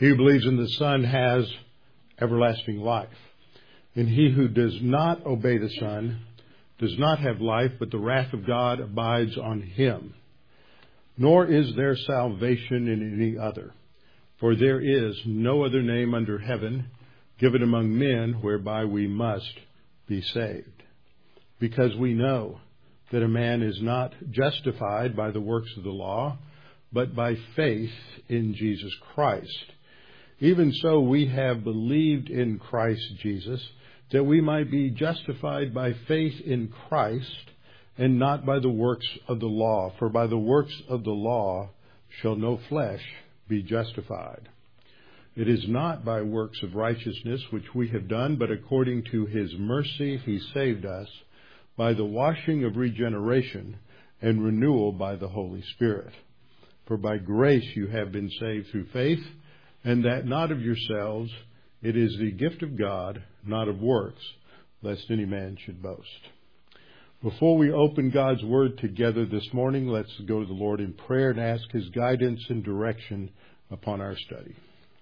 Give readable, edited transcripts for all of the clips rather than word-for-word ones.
He who believes in the Son has everlasting life. And he who does not obey the Son does not have life, but the wrath of God abides on him. Nor is there salvation in any other. For there is no other name under heaven given among men whereby we must be saved. Because we know that a man is not justified by the works of the law, but by faith in Jesus Christ. Even so, we have believed in Christ Jesus, that we might be justified by faith in Christ, and not by the works of the law. For by the works of the law shall no flesh be justified. It is not by works of righteousness which we have done, but according to his mercy he saved us, by the washing of regeneration and renewal by the Holy Spirit. For by grace you have been saved through faith, and that not of yourselves, it is the gift of God, not of works, lest any man should boast. Before we open God's Word together this morning, let's go to the Lord in prayer and ask his guidance and direction upon our study.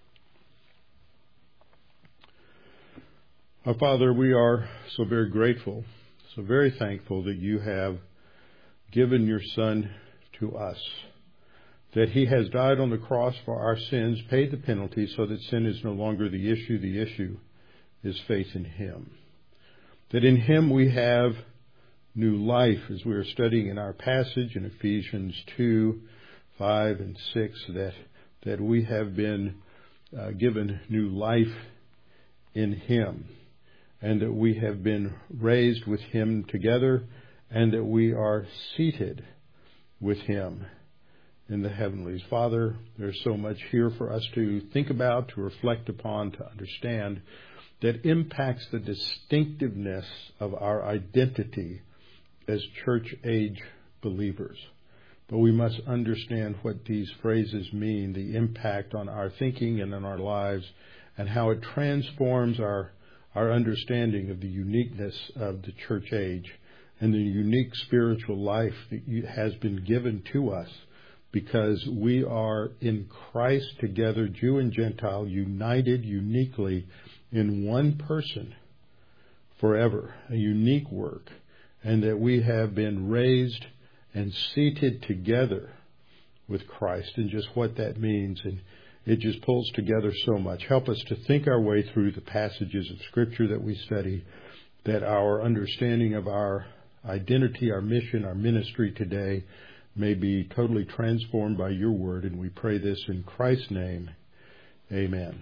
Our Father, we are so very grateful, so very thankful that you have given your Son to us, that he has died on the cross for our sins, paid the penalty so that sin is no longer the issue. The issue is faith in him. That in him we have new life, as we are studying in our passage in Ephesians 2, 5, and 6, that we have been given new life in him, and that we have been raised with him together, and that we are seated with him in the heavenlies. Father, there's so much here for us to think about, to reflect upon, to understand, that impacts the distinctiveness of our identity as church-age believers. But we must understand what these phrases mean, the impact on our thinking and on our lives, and how it transforms our understanding of the uniqueness of the church age and the unique spiritual life that has been given to us, because we are in Christ together, Jew and Gentile, united uniquely in one person forever, a unique work, and that we have been raised and seated together with Christ, and just what that means. And it just pulls together so much. Help us to think our way through the passages of Scripture that we study, that our understanding of our identity, our mission, our ministry today may be totally transformed by your word. And we pray this in Christ's name. Amen.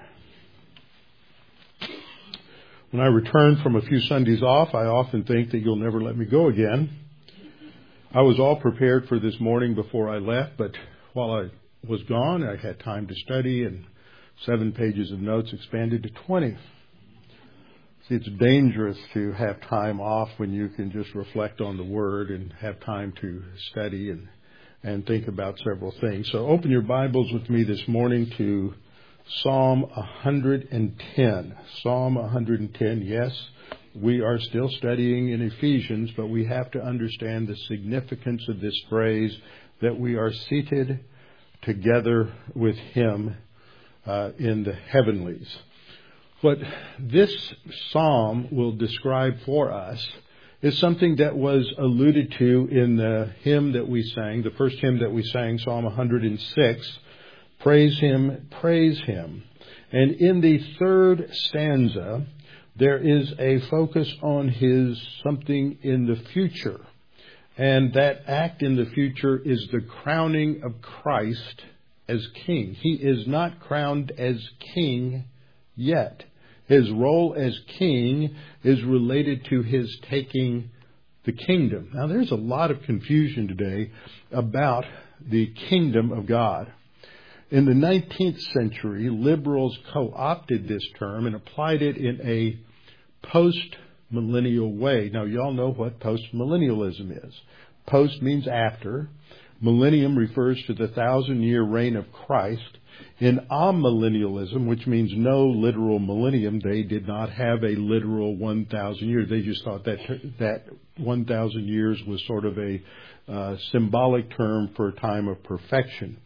When I return from a few Sundays off, I often think that you'll never let me go again. I was all prepared for this morning before I left, but while I was gone, I had time to study, and 7 pages of notes expanded to 20. See, it's dangerous to have time off when you can just reflect on the Word and have time to study and think about several things. So open your Bibles with me this morning to Psalm 110. Psalm 110, yes, we are still studying in Ephesians, but we have to understand the significance of this phrase, that we are seated together with him in the heavenlies. What this psalm will describe for us is something that was alluded to in the hymn that we sang, the first hymn that we sang, Psalm 106, Praise Him, Praise Him. And in the third stanza, there is a focus on his something in the future. And that act in the future is the crowning of Christ as King. He is not crowned as King yet. His role as King is related to his taking the kingdom. Now, there's a lot of confusion today about the kingdom of God. In the 19th century, liberals co-opted this term and applied it in a post-millennial way. Now, you all know what post-millennialism is. Post means after. Millennium refers to the 1,000-year reign of Christ. In amillennialism, which means no literal millennium, they did not have a literal 1,000 years. They just thought that 1,000 years was sort of a symbolic term for a time of perfection.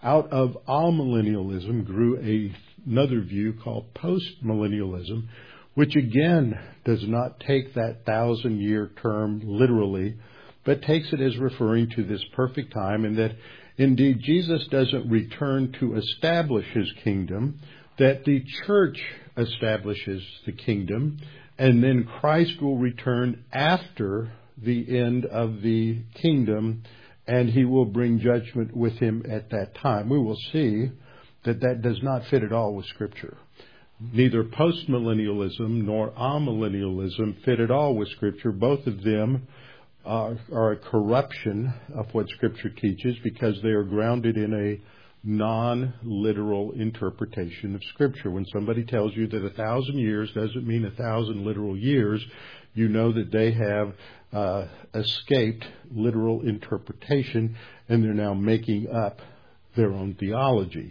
Out of amillennialism grew another view called postmillennialism, which again does not take that 1,000-year term literally, but takes it as referring to this perfect time, and that indeed Jesus doesn't return to establish his kingdom, that the church establishes the kingdom, and then Christ will return after the end of the kingdom, and he will bring judgment with him at that time. We will see that that does not fit at all with Scripture. Neither postmillennialism nor amillennialism fit at all with Scripture. Both of them are a corruption of what Scripture teaches because they are grounded in a non-literal interpretation of Scripture. When somebody tells you that 1,000 years doesn't mean 1,000 literal years, you know that they have escaped literal interpretation and they're now making up their own theology.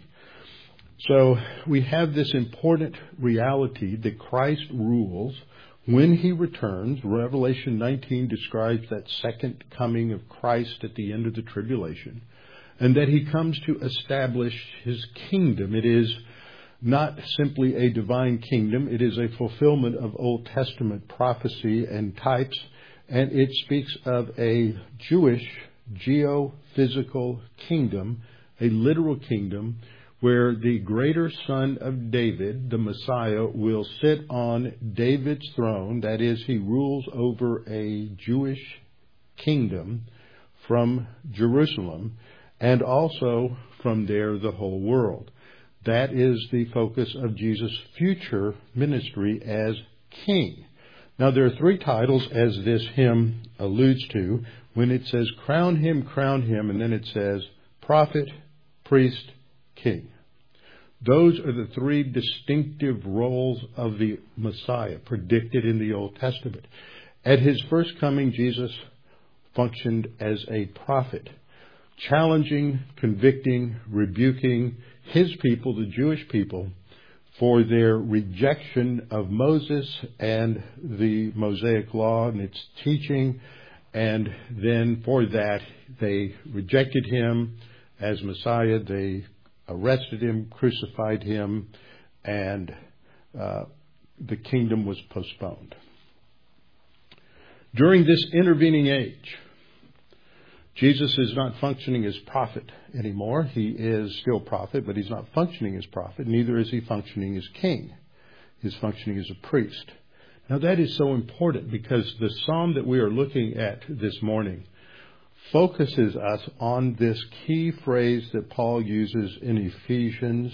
So we have this important reality that Christ rules when he returns. Revelation 19 describes that second coming of Christ at the end of the tribulation, and that he comes to establish his kingdom. It is not simply a divine kingdom. It is a fulfillment of Old Testament prophecy and types, and it speaks of a Jewish geophysical kingdom, a literal kingdom, where the greater son of David, the Messiah, will sit on David's throne. That is, he rules over a Jewish kingdom from Jerusalem, and also from there the whole world. That is the focus of Jesus' future ministry as king. Now, there are three titles, as this hymn alludes to, when it says, crown him, and then it says, prophet, priest, king. Those are the three distinctive roles of the Messiah predicted in the Old Testament. At his first coming, Jesus functioned as a prophet, challenging, convicting, rebuking his people, the Jewish people, for their rejection of Moses and the Mosaic law and its teaching. And then for that, they rejected him as Messiah. They arrested him, crucified him, and the kingdom was postponed. During this intervening age, Jesus is not functioning as prophet anymore. He is still prophet, but he's not functioning as prophet. Neither is he functioning as king. He's functioning as a priest. Now that is so important because the psalm that we are looking at this morning focuses us on this key phrase that Paul uses in Ephesians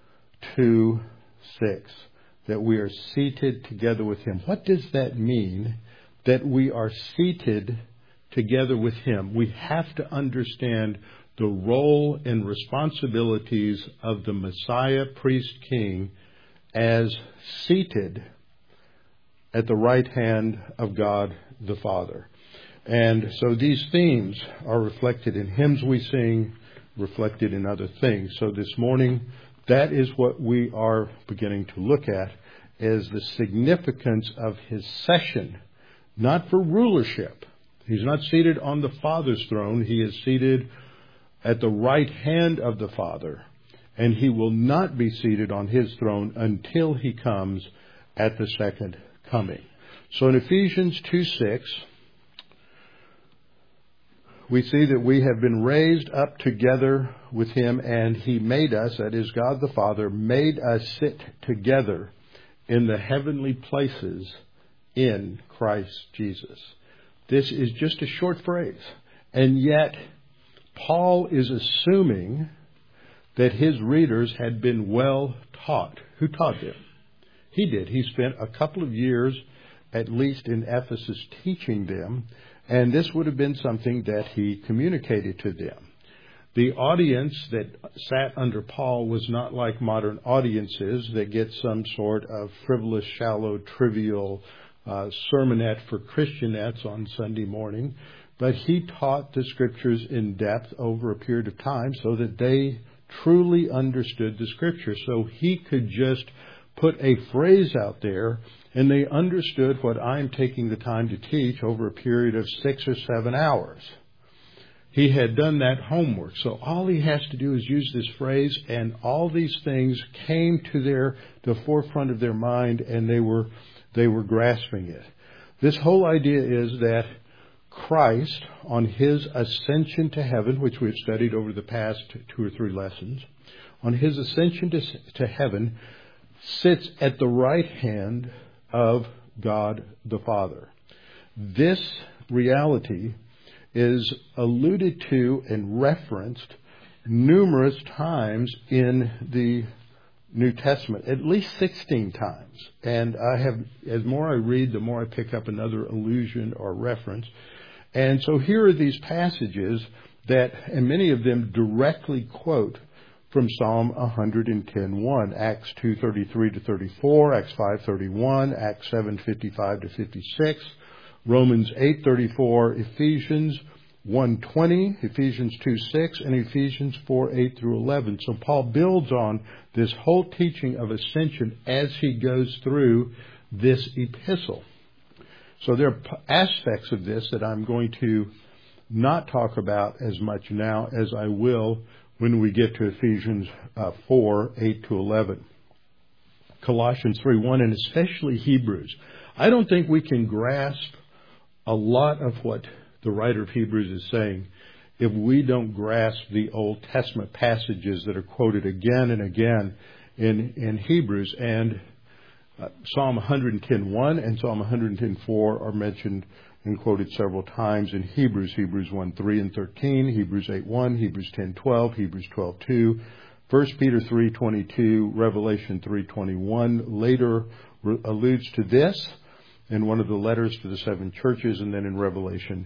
2:6, that we are seated together with him. What does that mean, that we are seated together with him? We have to understand the role and responsibilities of the Messiah, priest, king, as seated at the right hand of God the Father. And so these themes are reflected in hymns we sing, reflected in other things. So this morning, that is what we are beginning to look at, is the significance of his session, not for rulership. He's not seated on the Father's throne. He is seated at the right hand of the Father. And he will not be seated on his throne until he comes at the second coming. So in Ephesians 2:6, we see that we have been raised up together with him, and he made us, that is God the Father, made us sit together in the heavenly places in Christ Jesus. This is just a short phrase, and yet Paul is assuming that his readers had been well taught. Who taught them? He did. He spent a couple of years, at least in Ephesus, teaching them, and this would have been something that he communicated to them. The audience that sat under Paul was not like modern audiences that get some sort of frivolous, shallow, trivial sermonette for Christianettes on Sunday morning, but he taught the Scriptures in depth over a period of time so that they truly understood the Scripture. So he could just put a phrase out there and they understood what I'm taking the time to teach over a period of 6 or 7 hours. He had done that homework. So all he has to do is use this phrase, and all these things came to the forefront of their mind, and they were grasping it. This whole idea is that Christ, on his ascension to heaven, which we've studied over the past 2 or 3 lessons, on his ascension to heaven, sits at the right hand of God the Father. This reality is alluded to and referenced numerous times in the New Testament, at least 16 times. And as more I read, the more I pick up another allusion or reference. And so here are these passages and many of them directly quote from Psalm 110:1, Acts 2:33 to 34, Acts 5:31, Acts 7:55 to 56, Romans 8:34, Ephesians 1:20, Ephesians 2:6, and Ephesians 4:8 through 11. So Paul builds on this whole teaching of ascension as he goes through this epistle. So there are aspects of this that I'm going to not talk about as much now as I will when we get to Ephesians 4:8 to 11. Colossians 3:1, and especially Hebrews. I don't think we can grasp a lot of what the writer of Hebrews is saying if we don't grasp the Old Testament passages that are quoted again and again in Hebrews. And Psalm 110:1 and Psalm 110:4 are mentioned and quoted several times in Hebrews. Hebrews 1:3 and 13, Hebrews 8:1, Hebrews 10:12, Hebrews 12:2, 1 Peter 3:22, Revelation 3:21 later alludes to this in one of the letters to the 7 churches, and then in Revelation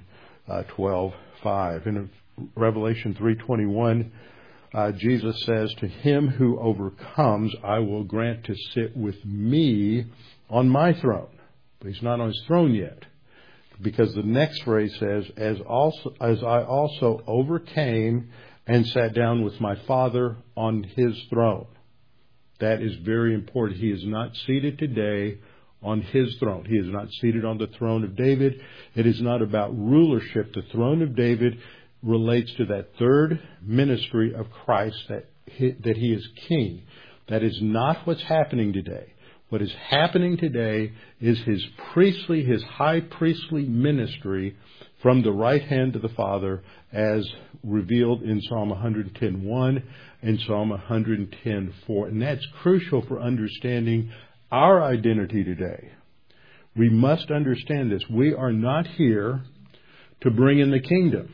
12:5. In Revelation 3:21, Jesus says, "To him who overcomes, I will grant to sit with me on my throne." But he's not on his throne yet, because the next phrase says, as I also overcame and sat down with my Father on his throne. That is very important. He is not seated today on his throne. He is not seated on the throne of David. It is not about rulership. The throne of David relates to that third ministry of Christ, that he is king. That is not what's happening today. What is happening today is his high priestly ministry from the right hand of the Father, as revealed in Psalm 110:1 and Psalm 110:4. And that's crucial for understanding our identity today. We must understand this. We are not here to bring in the kingdom.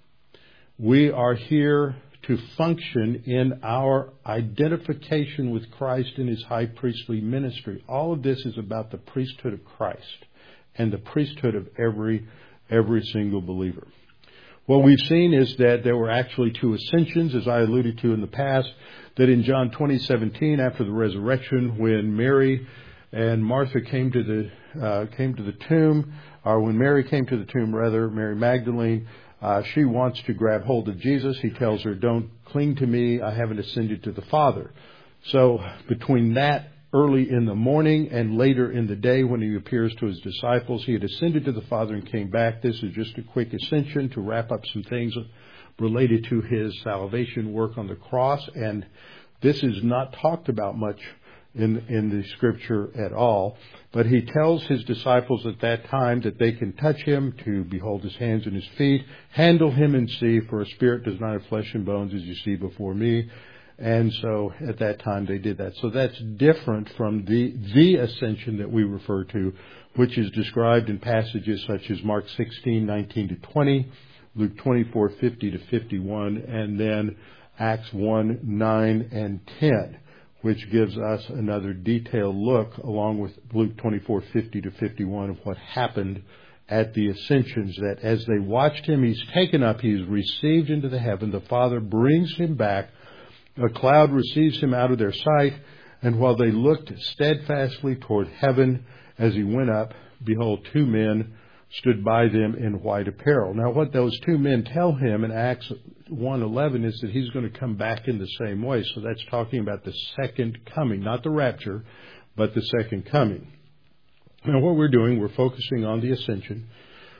We are here to function in our identification with Christ in his high priestly ministry. All of this is about the priesthood of Christ and the priesthood of every single believer. What we've seen is that there were actually 2 ascensions, as I alluded to in the past, that in John 20:17, after the resurrection, when Mary and Martha came to the tomb, or when Mary came to the tomb, Mary Magdalene, she wants to grab hold of Jesus. He tells her, "Don't cling to me. I haven't ascended to the Father." So between that early in the morning and later in the day when he appears to his disciples, he had ascended to the Father and came back. This is just a quick ascension to wrap up some things related to his salvation work on the cross. And this is not talked about much in the scripture at all. But he tells his disciples at that time that they can touch him, to behold his hands and his feet, handle him and see, for a spirit does not have flesh and bones as you see before me. And so at that time they did that. So that's different from the ascension that we refer to, which is described in passages such as Mark 16:19 to 20, Luke 24:50 to 51, and then Acts 1:9 and 10. Which gives us another detailed look, along with Luke 24:50 to 51, of what happened at the ascensions. That as they watched him, he's taken up, he's received into the heaven. The Father brings him back. A cloud receives him out of their sight. And while they looked steadfastly toward heaven as he went up, behold, 2 men stood by them in white apparel. Now, what those 2 men tell him in Acts 1:11 is that he's going to come back in the same way. So that's talking about the second coming, not the rapture, but the second coming. Now, what we're doing, we're focusing on the ascension.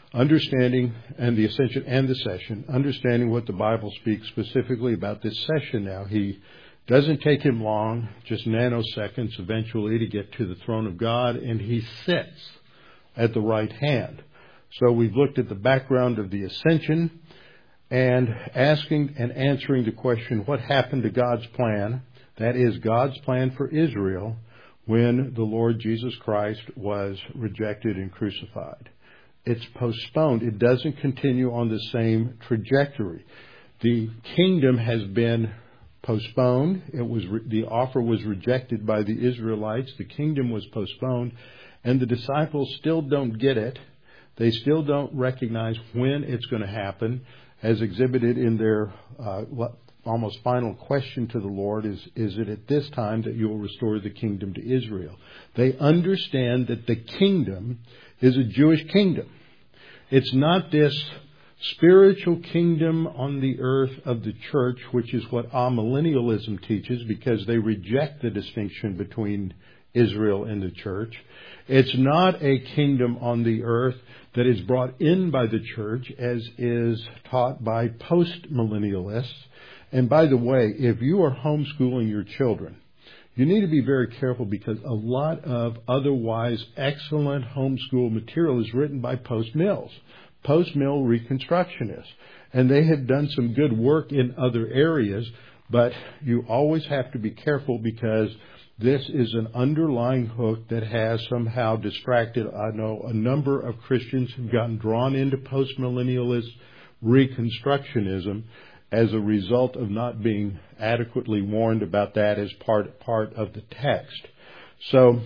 understanding and the ascension and the session, understanding what the Bible speaks specifically about this session now. He doesn't take him long, just nanoseconds eventually, to get to the throne of God, and he sits at the right hand. So we've looked at the background of the ascension and asking and answering the question, what happened to God's plan? That is God's plan for Israel when the Lord Jesus Christ was rejected and crucified. It's postponed. It doesn't continue on the same trajectory. The kingdom has been postponed. The offer was rejected by the Israelites. The kingdom was postponed, and the disciples still don't get it. They still don't recognize when it's going to happen, as exhibited in their almost final question to the Lord is it at this time that you will restore the kingdom to Israel? They understand that the kingdom is a Jewish kingdom. It's not this spiritual kingdom on the earth of the church, which is what amillennialism teaches, because they reject the distinction between Israel and the church. It's not a kingdom on the earth that is brought in by the church, as is taught by post-millennialists. And by the way, if you are homeschooling your children, you need to be very careful, because a lot of otherwise excellent homeschool material is written by post-mill reconstructionists. And they have done some good work in other areas, but you always have to be careful, because this is an underlying hook that has somehow distracted. I know a number of Christians who've gotten drawn into postmillennialist reconstructionism as a result of not being adequately warned about that as part of the text. So,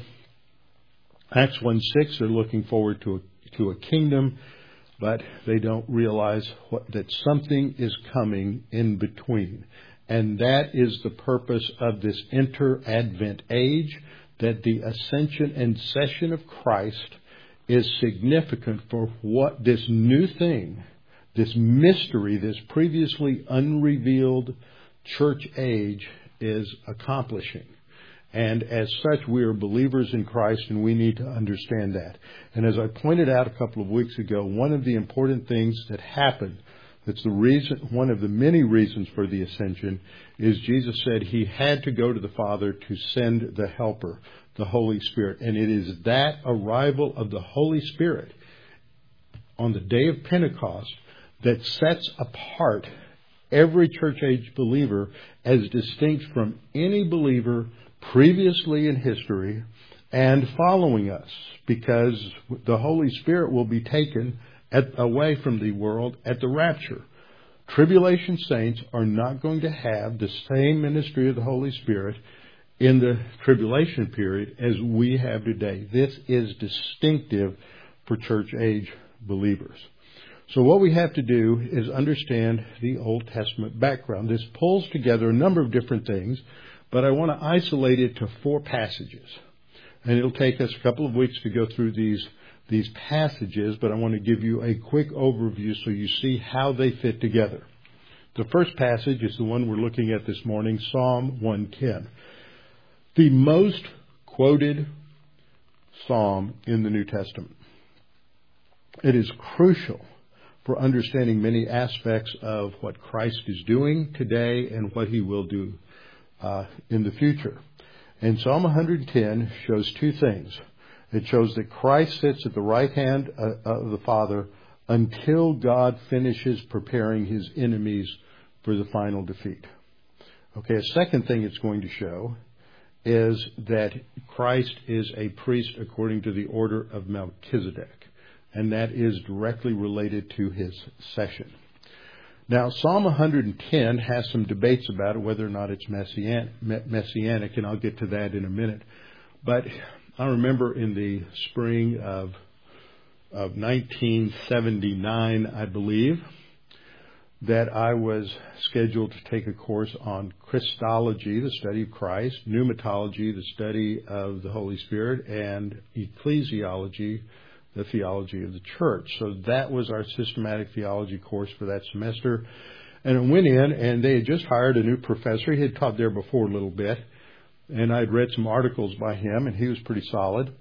Acts 1:6, they're looking forward to a kingdom, but they don't realize that something is coming in between. And that is the purpose of this inter-Advent age, that the ascension and session of Christ is significant for what this new thing, this mystery, this previously unrevealed church age is accomplishing. And as such, we are believers in Christ, and we need to understand that. And as I pointed out a couple of weeks ago, one of the important things that happened, that's the reason, one of the many reasons for the ascension, is Jesus said he had to go to the Father to send the Helper, the Holy Spirit. And it is that arrival of the Holy Spirit on the day of Pentecost that sets apart every church age believer as distinct from any believer previously in history and following us, because the Holy Spirit will be taken away from the world at the rapture. Tribulation saints are not going to have the same ministry of the Holy Spirit in the tribulation period as we have today. This is distinctive for church age believers. So what we have to do is understand the Old Testament background. This pulls together a number of different things, but I want to isolate it to 4 passages. And it'll take us a couple of weeks to go through these passages, but I want to give you a quick overview so you see how they fit together. The first passage is the one we're looking at this morning, Psalm 110. The most quoted psalm in the New Testament. It is crucial for understanding many aspects of what Christ is doing today and what he will do in the future. And Psalm 110 shows 2 things. It shows that Christ sits at the right hand of the Father until God finishes preparing his enemies for the final defeat. Okay, a second thing it's going to show is that Christ is a priest according to the order of Melchizedek, and that is directly related to his session. Now, Psalm 110 has some debates about it, whether or not it's messianic, and I'll get to that in a minute. But I remember in the spring of 1979, I believe, that I was scheduled to take a course on Christology, the study of Christ, pneumatology, the study of the Holy Spirit, and ecclesiology, the theology of the church. So that was our systematic theology course for that semester. And I went in, and they had just hired a new professor. He had taught there before a little bit, and I'd read some articles by him, and he was pretty solid.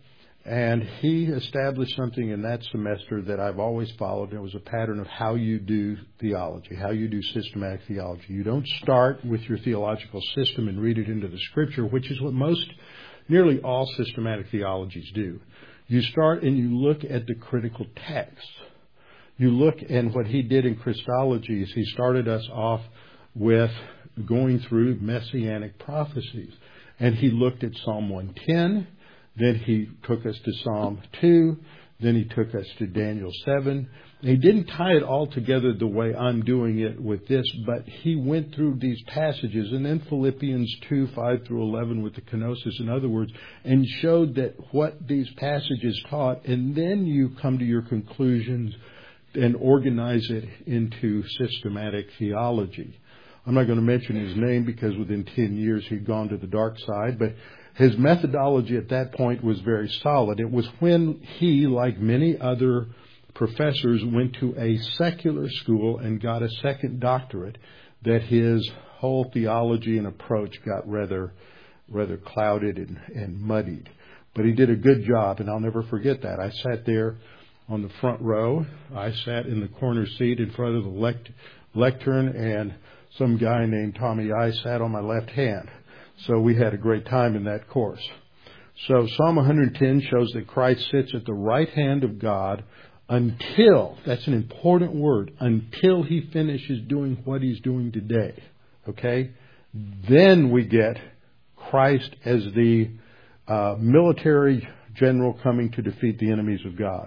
And he established something in that semester that I've always followed. It was a pattern of how you do theology, how you do systematic theology. You don't start with your theological system and read it into the Scripture, which is what nearly all systematic theologies do. You start and you look at the critical text. You look, and what he did in Christology is he started us off with going through messianic prophecies. And he looked at Psalm 110. Then he took us to Psalm 2. Then he took us to Daniel 7. He didn't tie it all together the way I'm doing it with this, but he went through these passages, and then Philippians 2, 5 through 11 with the kenosis, in other words, and showed that what these passages taught, and then you come to your conclusions and organize it into systematic theology. I'm not going to mention his name because within 10 years he'd gone to the dark side, but his methodology at that point was very solid. It was when he, like many other professors, went to a secular school and got a second doctorate that his whole theology and approach got rather clouded and muddied. But he did a good job, and I'll never forget that. I sat there on the front row. I sat in the corner seat in front of the lectern, and some guy named Tommy I sat on my left hand. So we had a great time in that course. So Psalm 110 shows that Christ sits at the right hand of God until, that's an important word, until he finishes doing what he's doing today. Okay? Then we get Christ as the military general coming to defeat the enemies of God.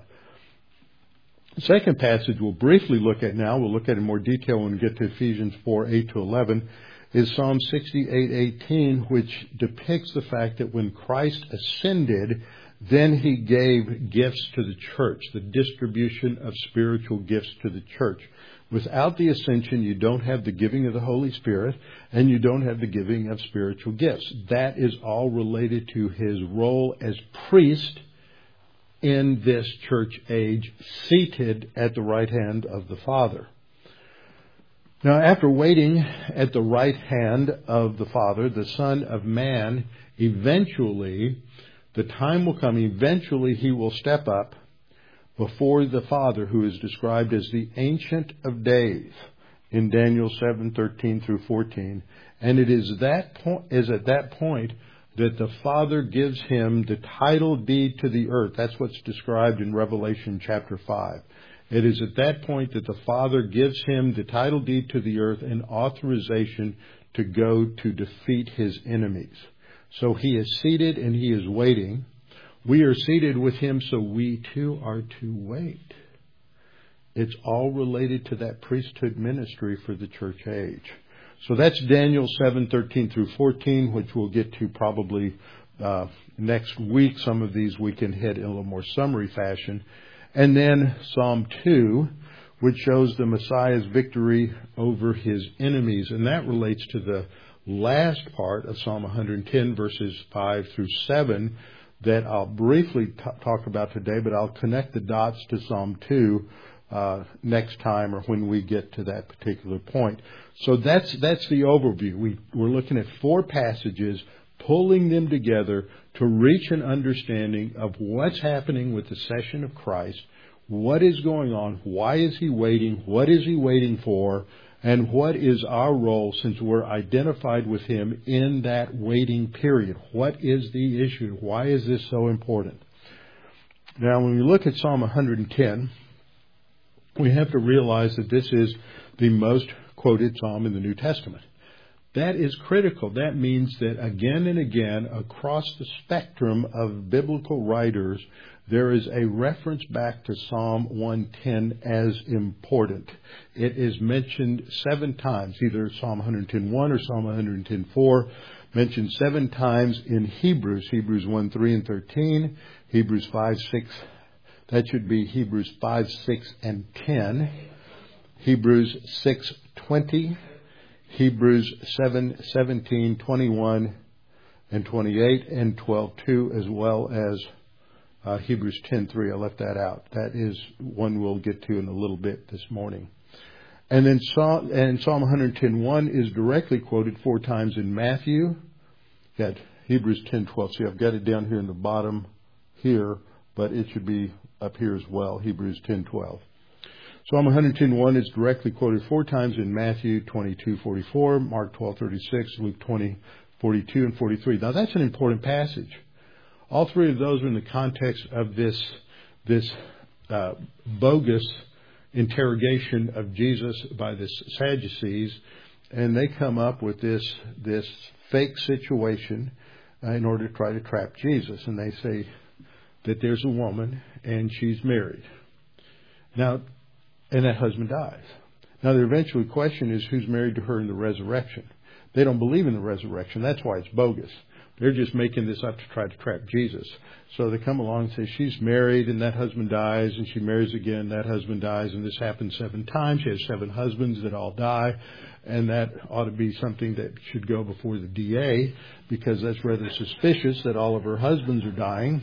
The second passage we'll briefly look at now, we'll look at it in more detail when we get to Ephesians 4, 8 to 11, is Psalm 68:18, which depicts the fact that when Christ ascended, then he gave gifts to the church, the distribution of spiritual gifts to the church. Without the ascension, you don't have the giving of the Holy Spirit, and you don't have the giving of spiritual gifts. That is all related to his role as priest in this church age, seated at the right hand of the Father. Now, after waiting at the right hand of the Father, the Son of Man, eventually, the time will come, eventually he will step up before the Father, who is described as the Ancient of Days in Daniel 7:13 through 14. And it is at that point that the Father gives him the title deed to the earth. That's what's described in Revelation chapter 5. It is at that point that the Father gives him the title deed to the earth and authorization to go to defeat his enemies. So he is seated and he is waiting. We are seated with him, so we too are to wait. It's all related to that priesthood ministry for the church age. So that's Daniel 7:13 through 14, which we'll get to probably next week. Some of these we can hit in a little more summary fashion. And then Psalm 2, which shows the Messiah's victory over his enemies. And that relates to the last part of Psalm 110, verses 5 through 7, that I'll briefly talk about today, but I'll connect the dots to Psalm 2 next time or when we get to that particular point. So that's the overview. We're looking at 4 passages, pulling them together to reach an understanding of what's happening with the session of Christ, what is going on, why is he waiting, what is he waiting for, and what is our role since we're identified with him in that waiting period. What is the issue? Why is this so important? Now, when we look at Psalm 110, we have to realize that this is the most quoted psalm in the New Testament. That is critical. That means that again and again, across the spectrum of biblical writers, there is a reference back to Psalm 110 as important. It is mentioned 7 times, either Psalm 110:1 or Psalm 110:4, mentioned 7 times in Hebrews 1:3 and 13, Hebrews 5:6. That should be Hebrews 5, 6, and 10, Hebrews 6:20, Hebrews 7, 17, 21, and 28, and 12:2, as well as Hebrews 10:3. I left that out. That is one we'll get to in a little bit this morning. And then Psalm 110:1 is directly quoted 4 times in Matthew. Got Hebrews 10:12. See, I've got it down here in the bottom here. but it should be up here as well, Hebrews 10:12. Psalm 110:1 is directly quoted 4 times in Matthew 22:44, Mark 12:36, Luke 20:42 and 43. Now that's an important passage. All 3 of those are in the context of this bogus interrogation of Jesus by the Sadducees, and they come up with this fake situation in order to try to trap Jesus. And they say that there's a woman and she's married. Now, and that husband dies. Now, the eventual question is who's married to her in the resurrection. They don't believe in the resurrection. That's why it's bogus. They're just making this up to try to trap Jesus. So they come along and say she's married and that husband dies, and she marries again, that husband dies, and this happens 7 times. She has 7 husbands that all die, and that ought to be something that should go before the DA, because that's rather suspicious that all of her husbands are dying.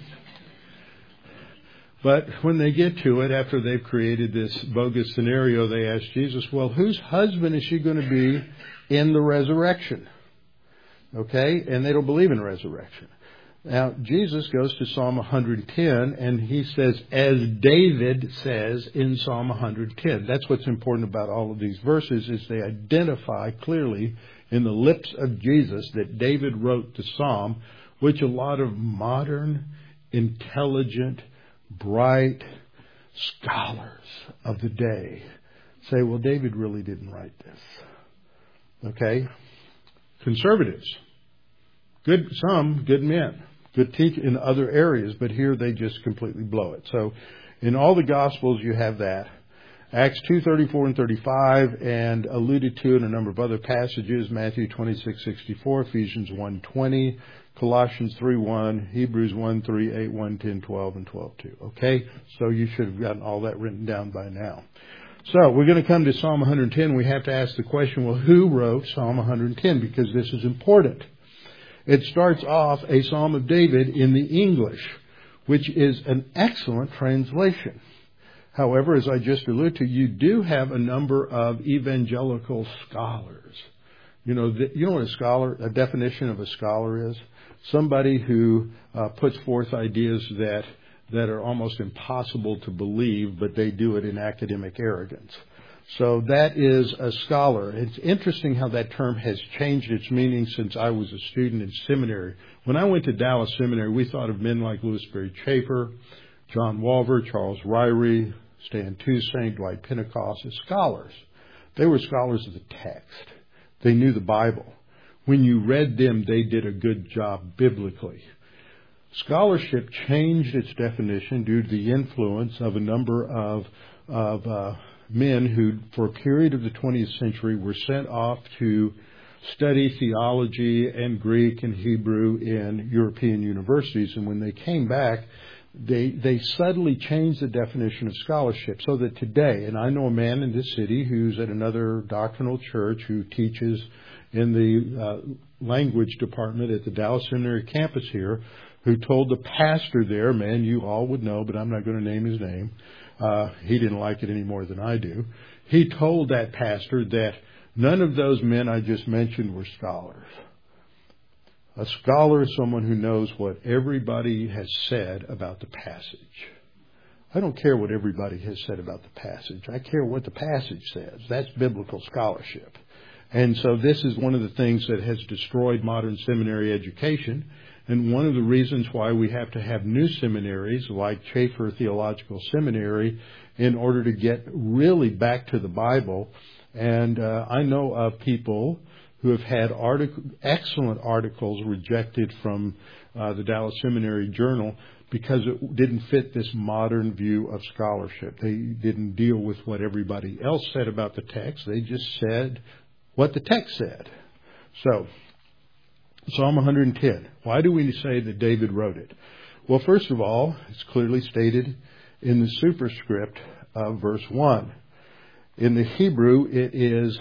But when they get to it, after they've created this bogus scenario, they ask Jesus, well, whose husband is she going to be in the resurrection? Okay? And they don't believe in resurrection. Now, Jesus goes to Psalm 110, and he says, as David says in Psalm 110. That's what's important about all of these verses, is they identify clearly in the lips of Jesus that David wrote the psalm, which a lot of modern, intelligent, bright scholars of the day say, well, David really didn't write this. Okay? Conservatives. Some good men. Good teach in other areas, but here they just completely blow it. So in all the Gospels you have that. Acts 2:34 and 35, and alluded to in a number of other passages, Matthew 26:64, Ephesians 1:20, Colossians 3:1, Hebrews 1:3, 8:1, 10:12, and 12:2. Okay? So you should have gotten all that written down by now. So we're going to come to Psalm 110. We have to ask the question, well, who wrote Psalm 110? Because this is important. It starts off a Psalm of David in the English, which is an excellent translation. However, as I just alluded to, you do have a number of evangelical scholars. You know what a definition of a scholar is? Somebody who puts forth ideas that are almost impossible to believe, but they do it in academic arrogance. So that is a scholar. It's interesting how that term has changed its meaning since I was a student in seminary. When I went to Dallas Seminary, we thought of men like Louis Berry Chafer, John Walver, Charles Ryrie, Stan Toussaint, Dwight Pentecost as scholars. They were scholars of the text. They knew the Bible. When you read them, they did a good job biblically. Scholarship changed its definition due to the influence of a number of men who, for a period of the 20th century, were sent off to study theology and Greek and Hebrew in European universities. And when they came back, they subtly changed the definition of scholarship so that today, and I know a man in this city who's at another doctrinal church who teaches in the language department at the Dallas Seminary campus here, who told the pastor there, a man you all would know, but I'm not going to name his name. He didn't like it any more than I do. He told that pastor that none of those men I just mentioned were scholars. A scholar is someone who knows what everybody has said about the passage. I don't care what everybody has said about the passage. I care what the passage says. That's biblical scholarship. And so this is one of the things that has destroyed modern seminary education. And one of the reasons why we have to have new seminaries like Chafer Theological Seminary in order to get really back to the Bible. And I know of people who have had excellent articles rejected from the Dallas Seminary Journal because it didn't fit this modern view of scholarship. They didn't deal with what everybody else said about the text. They just said what the text said. So, Psalm 110. Why do we say that David wrote it? Well, first of all, it's clearly stated in the superscript of verse 1. In the Hebrew, it is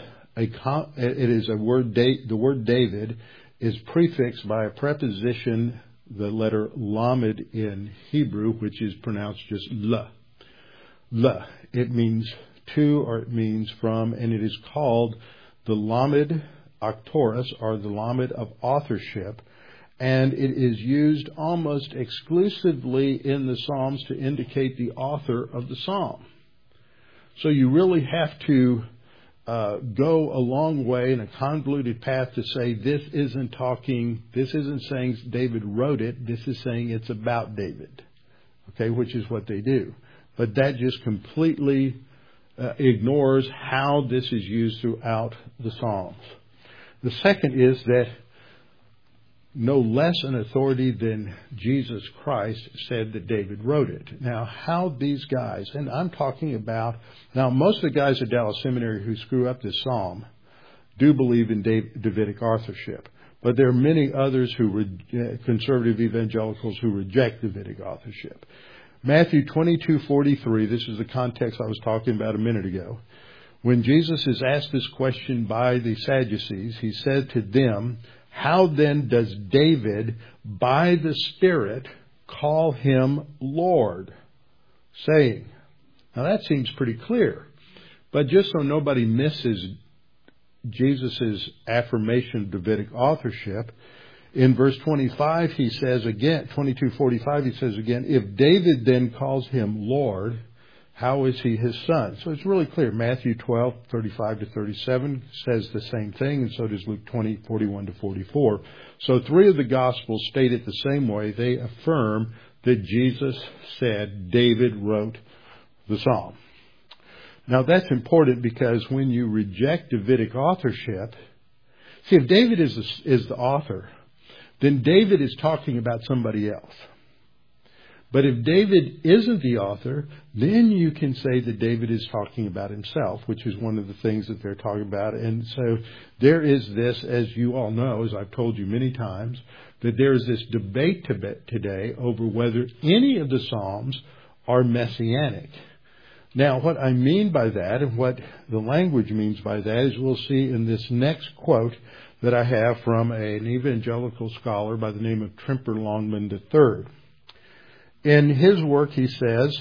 a word. The word David is prefixed by a preposition, the letter lamed in Hebrew, which is pronounced just la. La. It means to, or it means from, and it is called the lamed Octorus, or the lamed of authorship, and it is used almost exclusively in the Psalms to indicate the author of the psalm. So you really have to go a long way in a convoluted path to say this isn't saying David wrote it, this is saying it's about David, okay, which is what they do. But that just completely ignores how this is used throughout the Psalms. The second is that no less an authority than Jesus Christ said that David wrote it. Now, how these guys, and I'm talking about, now most of the guys at Dallas Seminary who screw up this psalm do believe in Davidic authorship. But there are many others conservative evangelicals who reject Davidic authorship. Matthew 22:43, this is the context I was talking about a minute ago. When Jesus is asked this question by the Sadducees, he said to them, "How then does David, by the Spirit, call him Lord?" Saying. Now that seems pretty clear. But just so nobody misses Jesus' affirmation of Davidic authorship, in verse 25 he says again, 22:45 he says again, "If David then calls him Lord, how is he his son?" So it's really clear. Matthew 12:35-37 says the same thing, and so does Luke 20:41-44. So three of the Gospels state it the same way. They affirm that Jesus said David wrote the psalm. Now that's important because when you reject Davidic authorship, see, if David is the author, then David is talking about somebody else. But if David isn't the author, then you can say that David is talking about himself, which is one of the things that they're talking about. And so there is this, as you all know, as I've told you many times, that there is this debate today over whether any of the Psalms are messianic. Now, what I mean by that and what the language means by that is we'll see in this next quote that I have from an evangelical scholar by the name of Tremper Longman III. In his work, he says,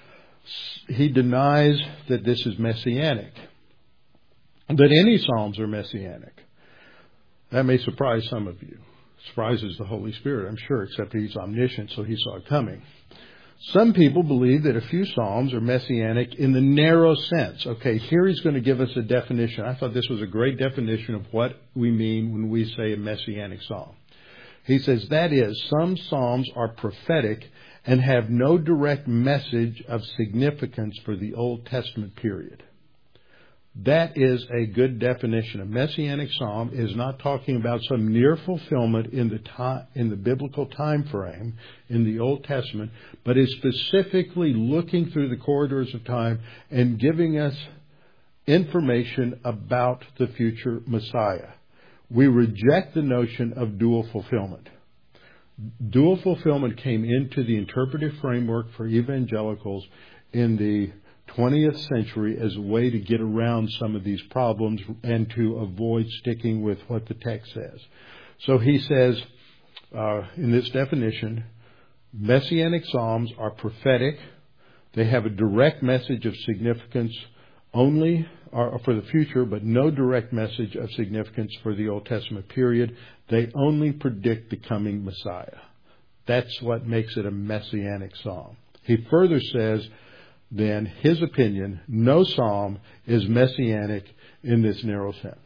he denies that this is messianic, that any Psalms are messianic. That may surprise some of you. It surprises the Holy Spirit, I'm sure, except he's omniscient, so he saw it coming. Some people believe that a few Psalms are messianic in the narrow sense. Okay, here he's going to give us a definition. I thought this was a great definition of what we mean when we say a messianic psalm. He says, that is, some Psalms are prophetic and have no direct message of significance for the Old Testament period. That is a good definition. A messianic psalm is not talking about some near fulfillment in the biblical time frame in the Old Testament, but is specifically looking through the corridors of time and giving us information about the future Messiah. We reject the notion of dual fulfillment. Dual fulfillment came into the interpretive framework for evangelicals in the 20th century as a way to get around some of these problems and to avoid sticking with what the text says. So he says, in this definition, messianic psalms are prophetic. They have a direct message of significance only for the future, but no direct message of significance for the Old Testament period. They only predict the coming Messiah. That's what makes it a messianic psalm. He further says, then, his opinion, no psalm is messianic in this narrow sense.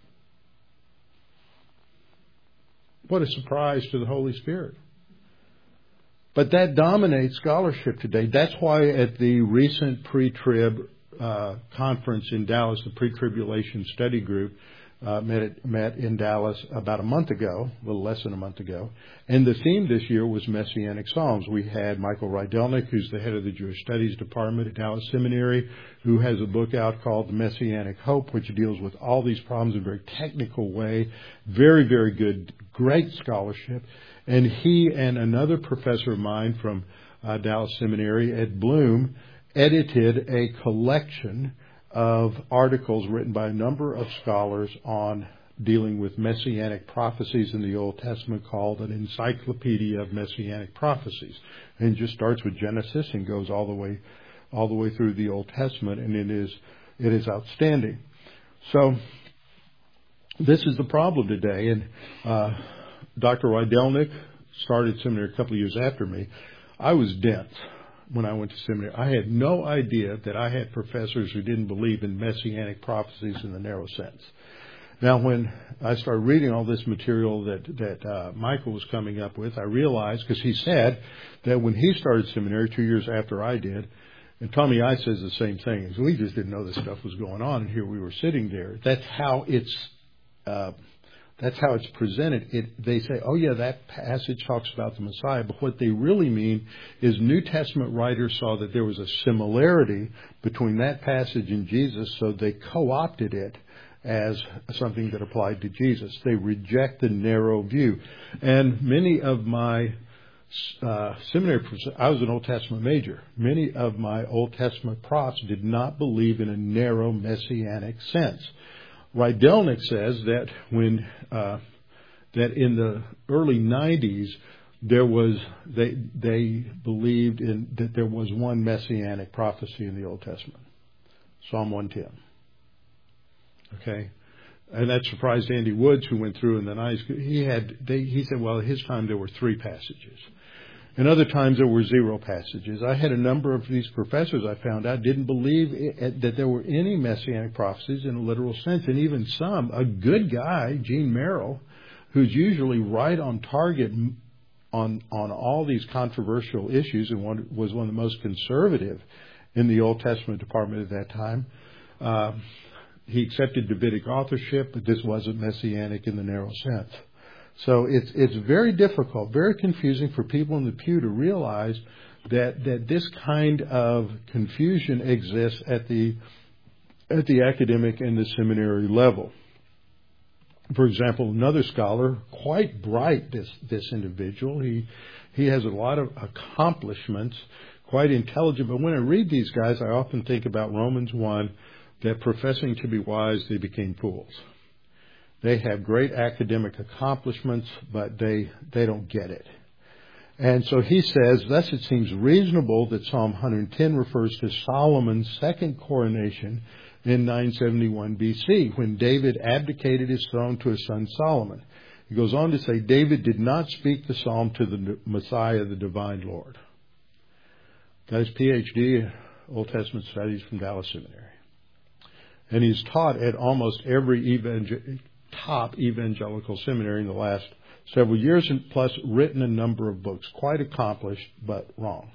What a surprise to the Holy Spirit. But that dominates scholarship today. That's why at the recent pre-trib conference in Dallas, the Pre-Tribulation Study Group met in Dallas about a month ago, a little less than a month ago, and the theme this year was Messianic Psalms. We had Michael Rydelnik, who's the head of the Jewish Studies Department at Dallas Seminary, who has a book out called The Messianic Hope, which deals with all these problems in a very technical way. Very, very good, great scholarship. And he and another professor of mine from Dallas Seminary, Ed Bloom, edited a collection of articles written by a number of scholars on dealing with messianic prophecies in the Old Testament called an Encyclopedia of Messianic Prophecies. And it just starts with Genesis and goes all the way through the Old Testament, and it is outstanding. So this is the problem today, and Dr. Rydelnik started seminary a couple of years after me, I was dense when I went to seminary. I had no idea that I had professors who didn't believe in messianic prophecies in the narrow sense. Now, when I started reading all this material that Michael was coming up with, I realized, because he said that when he started seminary 2 years after I did, and Tommy I says the same thing, is we just didn't know this stuff was going on, and here we were sitting there. That's how it's presented. They say, oh yeah, that passage talks about the Messiah, but what they really mean is New Testament writers saw that there was a similarity between that passage and Jesus, so they co-opted it as something that applied to Jesus. They reject the narrow view. And many of my seminary professors, I was an Old Testament major, many of my Old Testament profs did not believe in a narrow messianic sense. Rydelnik says that when that in the early 90s they believed that there was one messianic prophecy in the Old Testament, Psalm 110. Okay, and that surprised Andy Woods, who went through in the 90s. He said, well, at his time there were 3 passages. And other times there were 0 passages. I had a number of these professors I found out didn't believe that there were any messianic prophecies in a literal sense. And even some, a good guy, Gene Merrill, who's usually right on target on all these controversial issues and was one of the most conservative in the Old Testament department at that time. He accepted Davidic authorship, but this wasn't messianic in the narrow sense. So it's very difficult, very confusing for people in the pew to realize that this kind of confusion exists at the academic and the seminary level. For example, another scholar, quite bright, this individual, he has a lot of accomplishments, quite intelligent. But when I read these guys, I often think about Romans 1, that professing to be wise, they became fools. They have great academic accomplishments, but they don't get it. And so he says, thus it seems reasonable that Psalm 110 refers to Solomon's second coronation in 971 BC, when David abdicated his throne to his son Solomon. He goes on to say, David did not speak the psalm to the Messiah, the divine Lord. Got his PhD in Old Testament studies from Dallas Seminary. And he's taught at almost every top evangelical seminary in the last several years, and plus written a number of books. Quite accomplished, but wrong.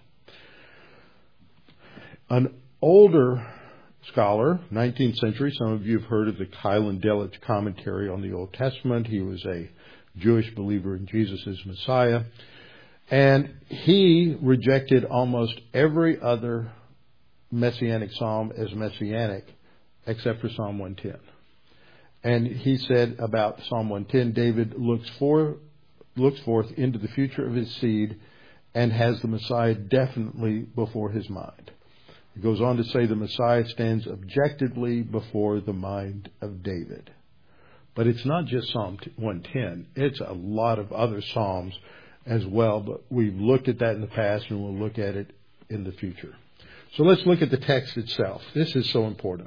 An older scholar, 19th century, some of you have heard of the Keil and Delitzsch commentary on the Old Testament. He was a Jewish believer in Jesus as Messiah. And he rejected almost every other messianic psalm as messianic, except for Psalm 110. And he said about Psalm 110, David looks forth into the future of his seed and has the Messiah definitely before his mind. He goes on to say the Messiah stands objectively before the mind of David. But it's not just Psalm 110. It's a lot of other psalms as well. But we've looked at that in the past and we'll look at it in the future. So let's look at the text itself. This is so important.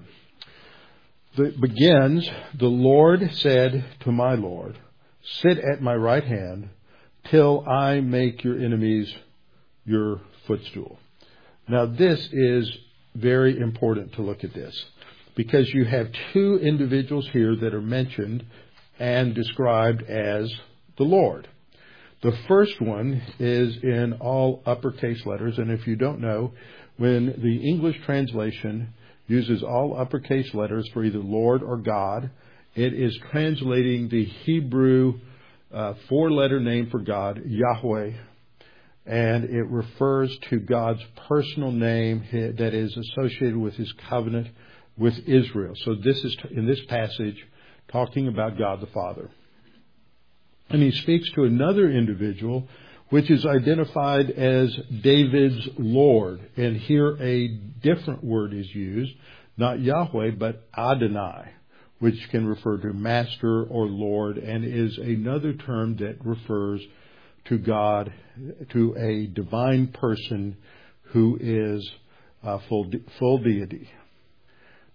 It begins, the Lord said to my Lord, sit at my right hand till I make your enemies your footstool. Now this is very important to look at this, because you have 2 individuals here that are mentioned and described as the Lord. The first one is in all uppercase letters, and if you don't know, when the English translation uses all uppercase letters for either Lord or God, it is translating the Hebrew 4-letter name for God, Yahweh, and it refers to God's personal name that is associated with his covenant with Israel. So this is, in this passage, talking about God the Father. And he speaks to another individual, which is identified as David's Lord. And here a different word is used, not Yahweh, but Adonai, which can refer to master or Lord, and is another term that refers to God, to a divine person who is full deity.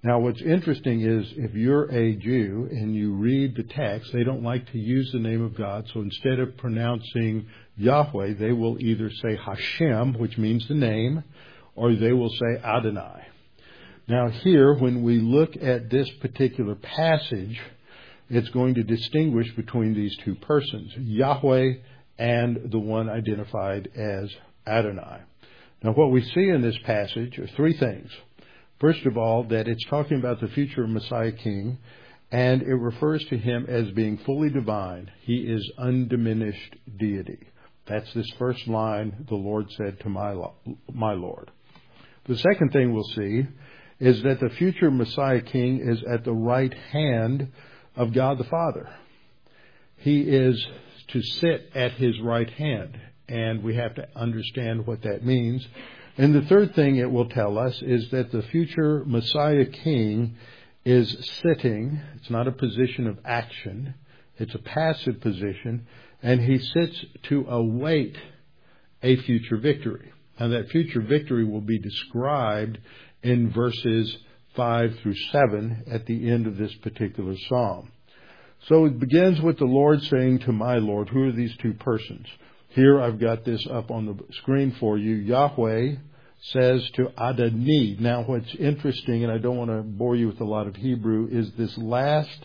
Now, what's interesting is if you're a Jew and you read the text, they don't like to use the name of God. So instead of pronouncing Yahweh, they will either say Hashem, which means the name, or they will say Adonai. Now here, when we look at this particular passage, it's going to distinguish between these two persons, Yahweh and the one identified as Adonai. Now what we see in this passage are three things. First of all, that it's talking about the future Messiah King, and it refers to him as being fully divine. He is undiminished deity. That's this first line the Lord said to my Lord. The second thing we'll see is that the future Messiah King is at the right hand of God the Father. He is to sit at his right hand, and we have to understand what that means. And the third thing it will tell us is that the future Messiah King is sitting. It's not a position of action. It's a passive position. And he sits to await a future victory. And that future victory will be described in verses 5 through 7 at the end of this particular psalm. So it begins with the Lord saying to my Lord. Who are these two persons? Here I've got this up on the screen for you. Yahweh says to Adoni. Now what's interesting, and I don't want to bore you with a lot of Hebrew, is this last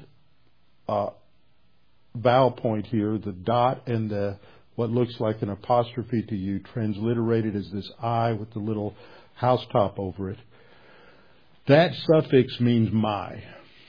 vowel point here, the dot and the what looks like an apostrophe to you, transliterated as this I with the little housetop over it. That suffix means my.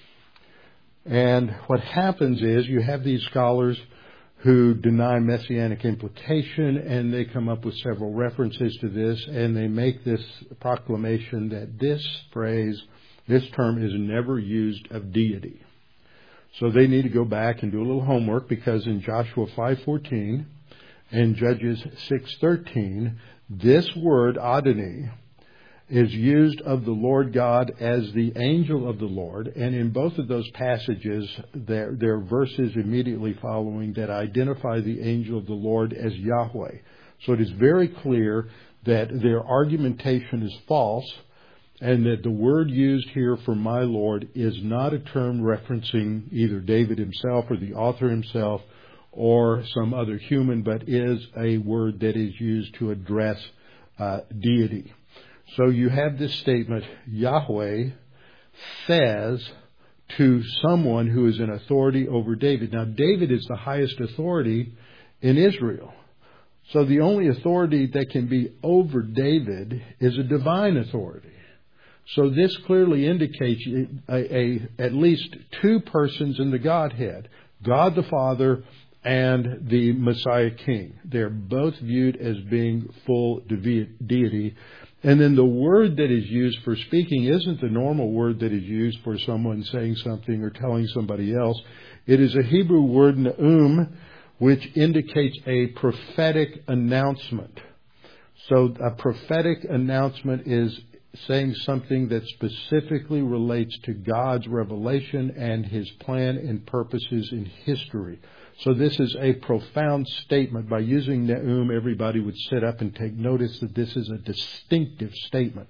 And what happens is you have these scholars who deny messianic implication, and they come up with several references to this, and they make this proclamation that this phrase, this term is never used of deity. So they need to go back and do a little homework, because in Joshua 5:14 and Judges 6:13, this word Adoni is used of the Lord God as the angel of the Lord. And in both of those passages, there are verses immediately following that identify the angel of the Lord as Yahweh. So it is very clear that their argumentation is false, and that the word used here for my Lord is not a term referencing either David himself or the author himself or some other human, but is a word that is used to address deity. So you have this statement, Yahweh says to someone who is in authority over David. Now, David is the highest authority in Israel. So the only authority that can be over David is a divine authority. So this clearly indicates at least two persons in the Godhead, God the Father and the Messiah King. They're both viewed as being full deity. And then the word that is used for speaking isn't the normal word that is used for someone saying something or telling somebody else. It is a Hebrew word, na'um, which indicates a prophetic announcement. So a prophetic announcement is saying something that specifically relates to God's revelation and His plan and purposes in history. So this is a profound statement. By using Na'um, everybody would sit up and take notice that this is a distinctive statement,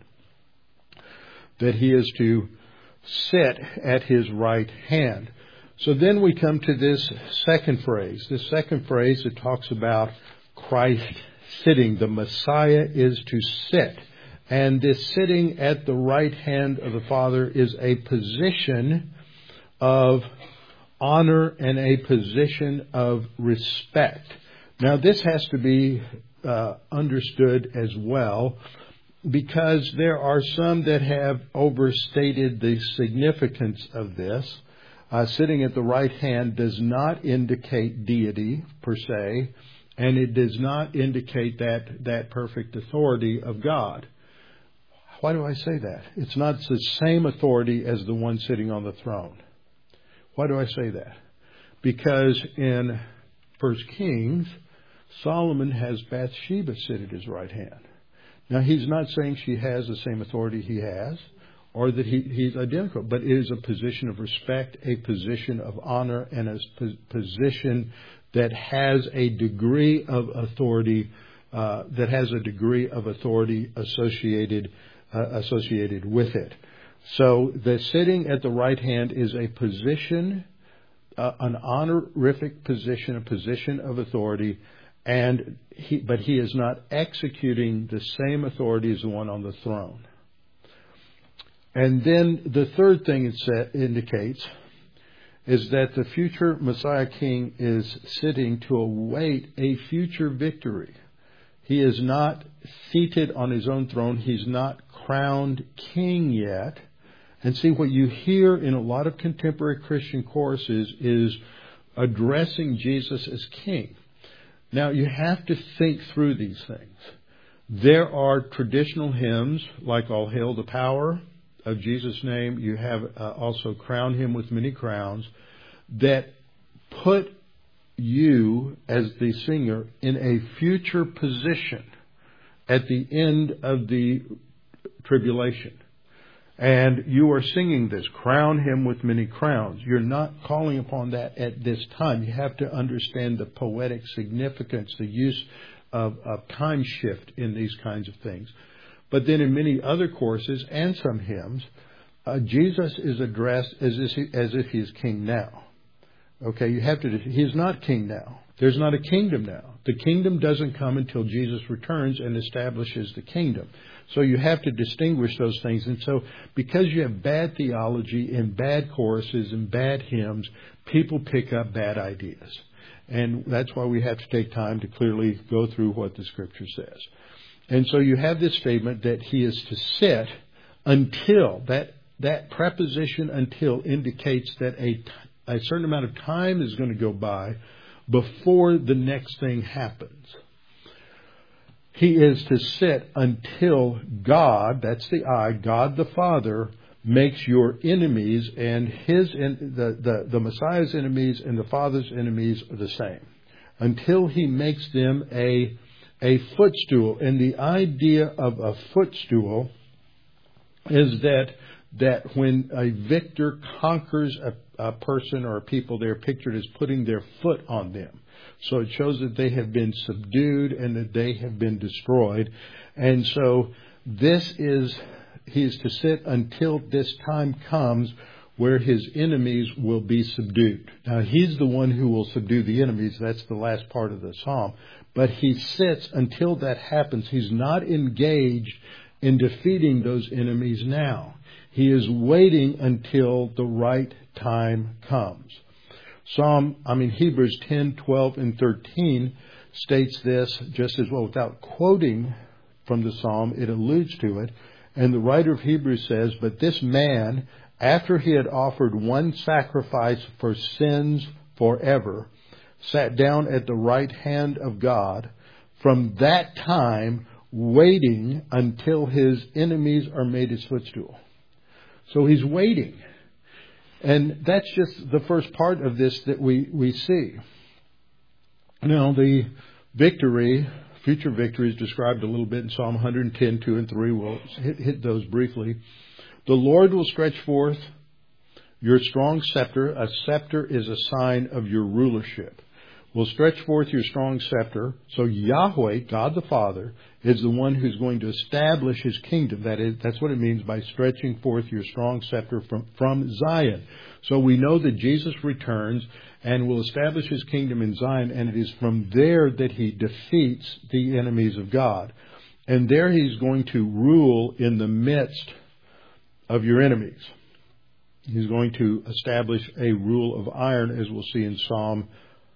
that He is to sit at His right hand. So then we come to this second phrase. This second phrase, it talks about Christ sitting. The Messiah is to sit. And this sitting at the right hand of the Father is a position of honor and a position of respect. Now, this has to be understood as well, because there are some that have overstated the significance of this. Sitting at the right hand does not indicate deity per se, and it does not indicate that perfect authority of God. Why do I say that? It's not the same authority as the one sitting on the throne. Why do I say that? Because in 1 Kings, Solomon has Bathsheba sit at his right hand. Now, he's not saying she has the same authority he has, or that he's identical, but it is a position of respect, a position of honor, and a position that has a degree of authority, associated with it. So the sitting at the right hand is a position, an honorific position, a position of authority, but he is not executing the same authority as the one on the throne. And then the third thing it indicates is that the future Messiah King is sitting to await a future victory. He is not seated on his own throne. He's not crowned king yet. And see, what you hear in a lot of contemporary Christian choruses is addressing Jesus as king. Now, you have to think through these things. There are traditional hymns like All Hail the Power of Jesus' name. You have also Crown Him with Many Crowns that put you as the singer in a future position at the end of the tribulation. And you are singing this, Crown Him with Many Crowns. You're not calling upon that at this time. You have to understand the poetic significance, the use of time shift in these kinds of things. But then in many other choruses and some hymns, Jesus is addressed as if he is king now. Okay, he is not king now. There's not a kingdom now. The kingdom doesn't come until Jesus returns and establishes the kingdom. So you have to distinguish those things. And so because you have bad theology and bad choruses and bad hymns, people pick up bad ideas. And that's why we have to take time to clearly go through what the Scripture says. And so you have this statement that he is to sit until, that preposition until indicates that a certain amount of time is going to go by before the next thing happens. He is to sit until God, that's the I, God the Father, makes your enemies and the Messiah's enemies and the Father's enemies the same. Until he makes them a footstool. And the idea of a footstool is that when a victor conquers a person or a people, they're pictured as putting their foot on them. So it shows that they have been subdued and that they have been destroyed. And so he is to sit until this time comes where his enemies will be subdued. Now, he's the one who will subdue the enemies. That's the last part of the psalm. But he sits until that happens. He's not engaged in defeating those enemies now. He is waiting until the right time comes. Hebrews 10, 12, and 13 states this just as well. Without quoting from the psalm, it alludes to it. And the writer of Hebrews says, but this man, after he had offered one sacrifice for sins forever, sat down at the right hand of God, from that time waiting until his enemies are made his footstool. So he's waiting. And that's just the first part of this that we see. Now, the victory, future victory, is described a little bit in Psalm 110, 2 and 3. We'll hit those briefly. The Lord will stretch forth your strong scepter. A scepter is a sign of your rulership. Will stretch forth your strong scepter. So Yahweh, God the Father, is the one who's going to establish his kingdom. That's what it means by stretching forth your strong scepter from Zion. So we know that Jesus returns and will establish his kingdom in Zion, and it is from there that he defeats the enemies of God. And there he's going to rule in the midst of your enemies. He's going to establish a rule of iron, as we'll see in Psalm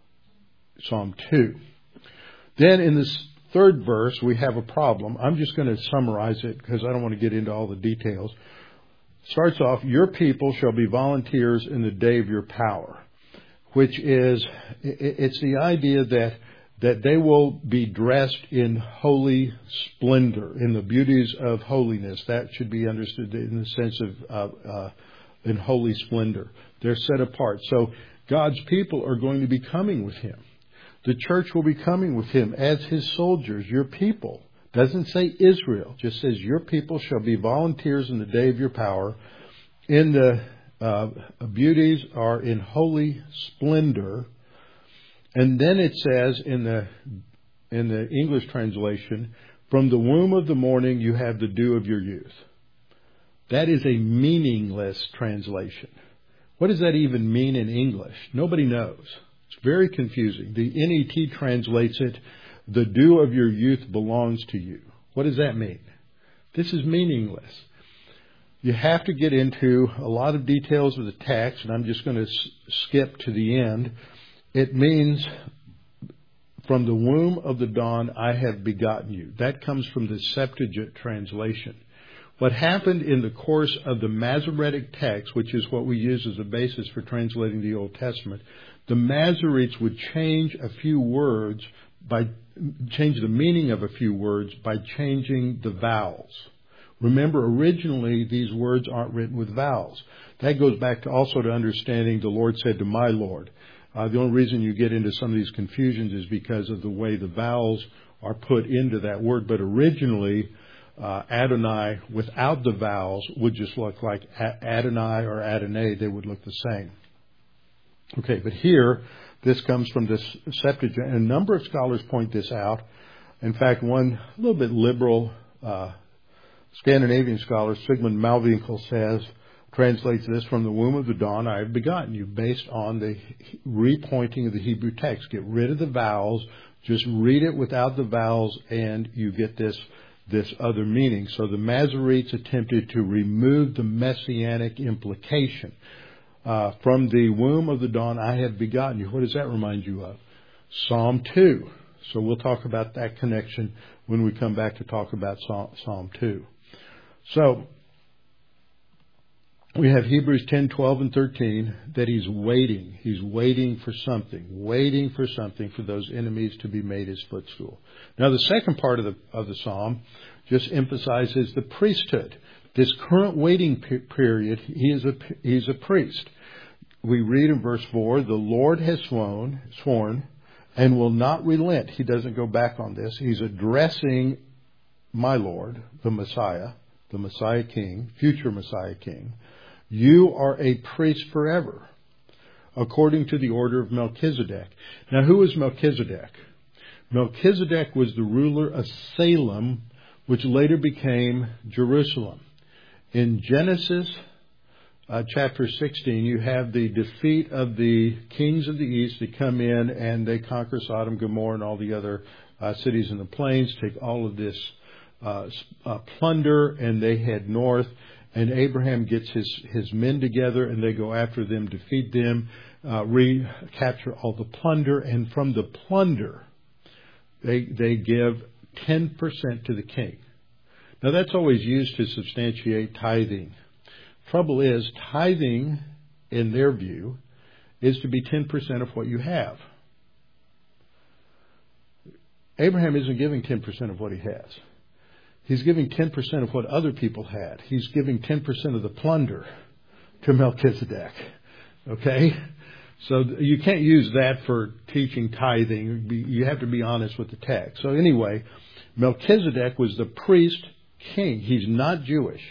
2. Then in this third verse, we have a problem. I'm just going to summarize it because I don't want to get into all the details. Starts off, your people shall be volunteers in the day of your power, which is, it's the idea that they will be dressed in holy splendor, in the beauties of holiness. That should be understood in the sense of in holy splendor. They're set apart. So God's people are going to be coming with him. The church will be coming with him as his soldiers, your people. Doesn't say Israel, just says your people shall be volunteers in the day of your power. In the beauties are in holy splendor. And then it says in the English translation, from the womb of the morning you have the dew of your youth. That is a meaningless translation. What does that even mean in English? Nobody knows. It's very confusing. The NET translates it, the dew of your youth belongs to you. What does that mean? This is meaningless. You have to get into a lot of details of the text, and I'm just going to skip to the end. It means, from the womb of the dawn I have begotten you. That comes from the Septuagint translation. What happened in the course of the Masoretic text, which is what we use as a basis for translating the Old Testament, the Masoretes would change a few words change the meaning of a few words by changing the vowels. Remember, originally these words aren't written with vowels. That goes back also to understanding the Lord said to my Lord. The only reason you get into some of these confusions is because of the way the vowels are put into that word. But originally, Adonai without the vowels would just look like Adonai or Adonai. They would look the same. Okay, but here, this comes from this Septuagint, and a number of scholars point this out. In fact, one a little bit liberal Scandinavian scholar, Sigmund Malvinkel, translates this, from the womb of the dawn I have begotten you, based on the repointing of the Hebrew text. Get rid of the vowels, just read it without the vowels, and you get this other meaning. So the Masoretes attempted to remove the messianic implication. From the womb of the dawn I have begotten you. What does that remind you of? Psalm 2. So we'll talk about that connection when we come back to talk about Psalm 2. So we have Hebrews 10, 12, and 13, that he's waiting. He's waiting for something for those enemies to be made his footstool. Now the second part of the psalm just emphasizes the priesthood. This current waiting period, he is a priest. We read in verse 4, the Lord has sworn and will not relent. He doesn't go back on this. He's addressing my Lord, the Messiah King, future Messiah King. You are a priest forever, according to the order of Melchizedek. Now, who is Melchizedek? Melchizedek was the ruler of Salem, which later became Jerusalem. In Genesis chapter 16, you have the defeat of the kings of the east that come in and they conquer Sodom, Gomorrah, and all the other cities in the plains, take all of this plunder, and they head north. And Abraham gets his men together, and they go after them, defeat them, recapture all the plunder, and from the plunder, they give 10% to the king. Now, that's always used to substantiate tithing. Trouble is, tithing, in their view, is to be 10% of what you have. Abraham isn't giving 10% of what he has. He's giving 10% of what other people had. He's giving 10% of the plunder to Melchizedek. Okay? So you can't use that for teaching tithing. You have to be honest with the text. So anyway, Melchizedek was the priest king. He's not Jewish.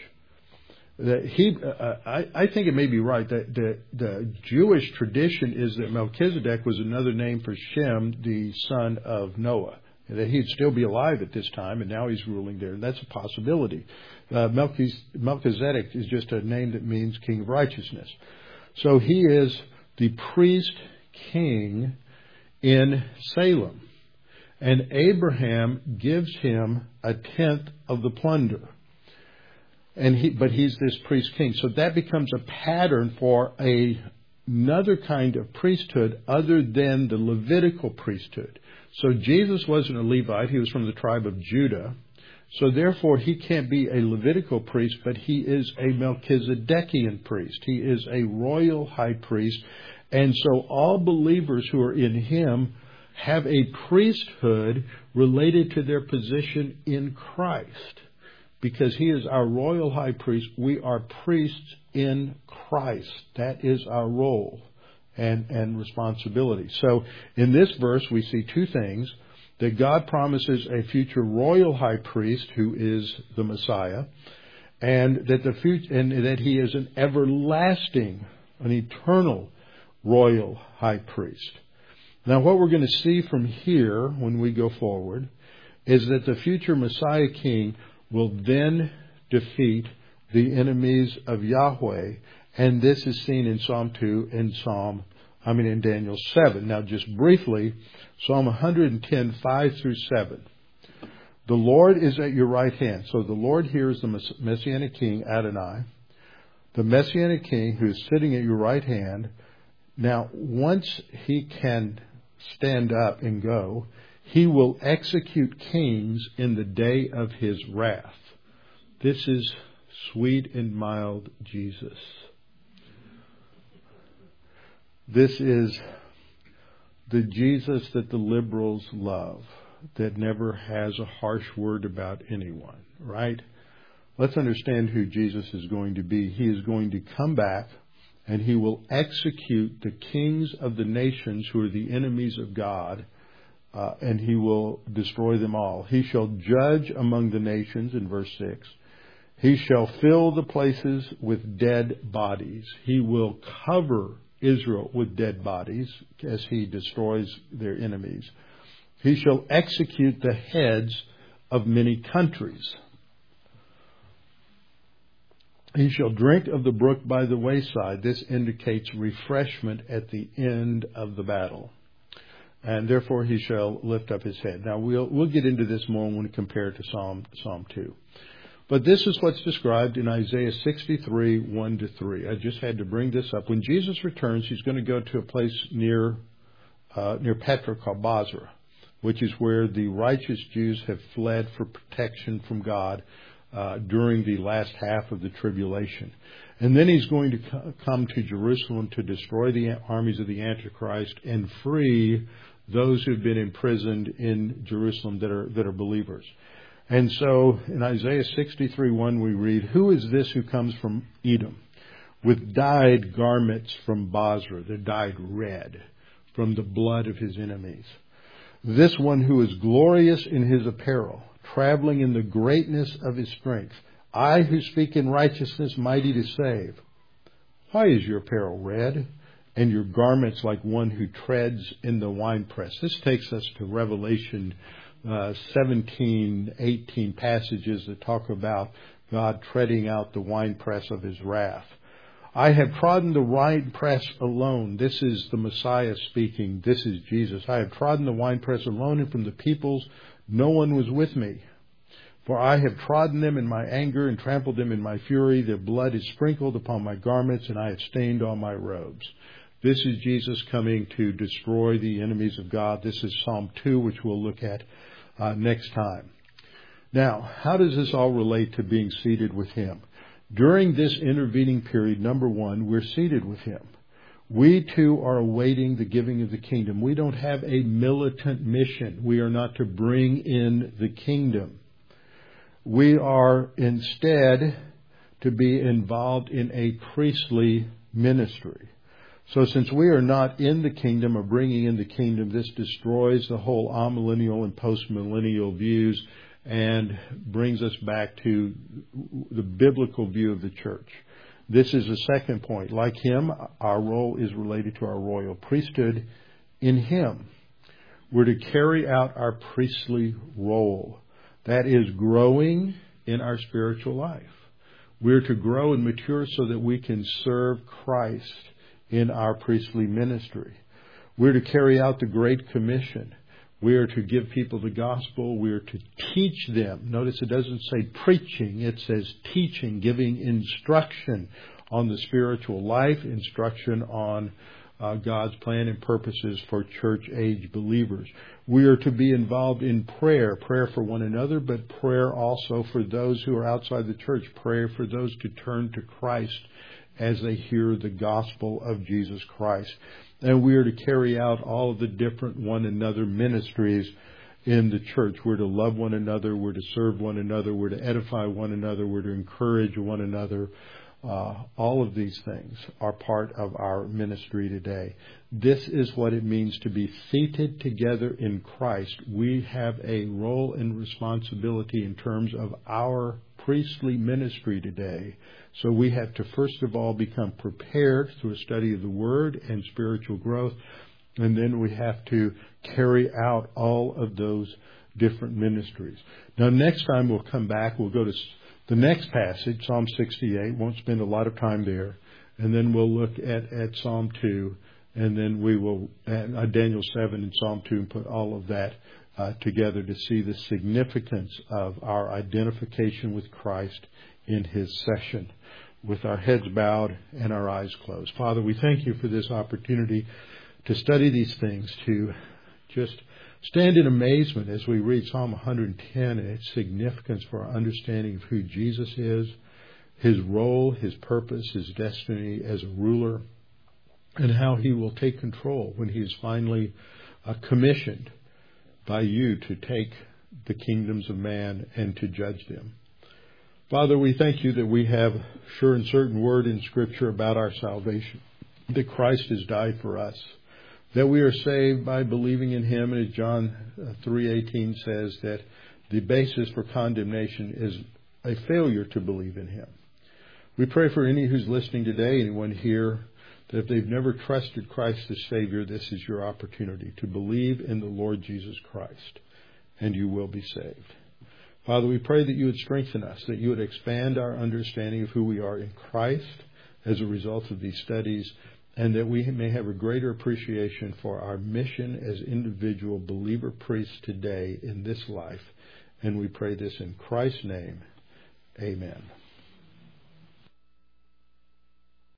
I think it may be right that the Jewish tradition is that Melchizedek was another name for Shem, the son of Noah. That he'd still be alive at this time, and now he's ruling there. And that's a possibility. Melchizedek is just a name that means king of righteousness. So he is the priest king in Salem. And Abraham gives him 1/10 of the plunder. But he's this priest king. So that becomes a pattern for another kind of priesthood other than the Levitical priesthood. So Jesus wasn't a Levite. He was from the tribe of Judah. So therefore, he can't be a Levitical priest, but he is a Melchizedekian priest. He is a royal high priest. And so all believers who are in him have a priesthood related to their position in Christ. Because he is our royal high priest, we are priests in Christ. That is our role and responsibility. So in this verse, we see two things. That God promises a future royal high priest who is the Messiah, and that he is an everlasting, an eternal royal high priest. Now, what we're going to see from here when we go forward is that the future Messiah King will then defeat the enemies of Yahweh. And this is seen in Psalm 2 and in Daniel 7. Now, just briefly, Psalm 110, 5 through 7. The Lord is at your right hand. So the Lord here is the Messianic King, Adonai, the Messianic King who is sitting at your right hand. Now, once he can stand up and go, he will execute kings in the day of his wrath. This is sweet and mild Jesus. This is the Jesus that the liberals love, that never has a harsh word about anyone, right? Let's understand who Jesus is going to be. He is going to come back and he will execute the kings of the nations who are the enemies of God, and he will destroy them all. He shall judge among the nations, in verse 6. He shall fill the places with dead bodies. He will cover Israel with dead bodies as he destroys their enemies. He shall execute the heads of many countries. He shall drink of the brook by the wayside. This indicates refreshment at the end of the battle. And therefore he shall lift up his head. Now we'll get into this more when we compare it to Psalm 2. But this is what's described in Isaiah 63, 1 to 3. I just had to bring this up. When Jesus returns, he's going to go to a place near Petra called Basra, which is where the righteous Jews have fled for protection from God during the last half of the tribulation. And then he's going to come to Jerusalem to destroy the armies of the Antichrist and free those who've been imprisoned in Jerusalem that are believers. And so in Isaiah 63:1 we read, "Who is this who comes from Edom with dyed garments from Basra?" They're dyed red from the blood of his enemies. "This one who is glorious in his apparel, traveling in the greatness of his strength. I who speak in righteousness, mighty to save. Why is your apparel red, and your garments like one who treads in the winepress?" This takes us to Revelation 17, 18 passages that talk about God treading out the winepress of his wrath. "I have trodden the winepress alone." This is the Messiah speaking. This is Jesus. "I have trodden the winepress alone, and from the peoples no one was with me. For I have trodden them in my anger and trampled them in my fury. Their blood is sprinkled upon my garments, and I have stained all my robes." This is Jesus coming to destroy the enemies of God. This is Psalm 2, which we'll look at next time. Now, how does this all relate to being seated with him? During this intervening period, number one, we're seated with him. We too are awaiting the giving of the kingdom. We don't have a militant mission. We are not to bring in the kingdom. We are instead to be involved in a priestly ministry. So since we are not in the kingdom or bringing in the kingdom, this destroys the whole amillennial and postmillennial views and brings us back to the biblical view of the church. This is the second point. Like him, our role is related to our royal priesthood in him. We're to carry out our priestly role. That is growing in our spiritual life. We're to grow and mature so that we can serve Christ in our priestly ministry. We're to carry out the Great Commission. We are to give people the gospel. We are to teach them. Notice it doesn't say preaching. It says teaching, giving instruction on the spiritual life, instruction on God's plan and purposes for church-age believers. We are to be involved in prayer for one another, but prayer also for those who are outside the church, prayer for those to turn to Christ as they hear the gospel of Jesus Christ. And we are to carry out all of the different one another ministries in the church. We're to love one another. We're to serve one another. We're to edify one another. We're to encourage one another. All of these things are part of our ministry today. This is what it means to be seated together in Christ. We have a role and responsibility in terms of our priestly ministry today. So we have to first of all become prepared through a study of the Word and spiritual growth. And then we have to carry out all of those different ministries. Now next time we'll come back, we'll go to The next passage, Psalm 68, won't spend a lot of time there. And then we'll look at Psalm 2, and then we will, Daniel 7 and Psalm 2, and put all of that together to see the significance of our identification with Christ in His session, with our heads bowed and our eyes closed. Father, we thank You for this opportunity to study these things, to just stand in amazement as we read Psalm 110 and its significance for our understanding of who Jesus is, His role, His purpose, His destiny as a ruler, and how He will take control when He is finally commissioned by You to take the kingdoms of man and to judge them. Father, we thank You that we have sure and certain word in Scripture about our salvation, that Christ has died for us, that we are saved by believing in Him, and as John 3:18 says, that the basis for condemnation is a failure to believe in Him. We pray for any who's listening today, anyone here, that if they've never trusted Christ as Savior, this is your opportunity to believe in the Lord Jesus Christ, and you will be saved. Father, we pray that You would strengthen us, that You would expand our understanding of who we are in Christ as a result of these studies, and that we may have a greater appreciation for our mission as individual believer priests today in this life. And we pray this in Christ's name. Amen.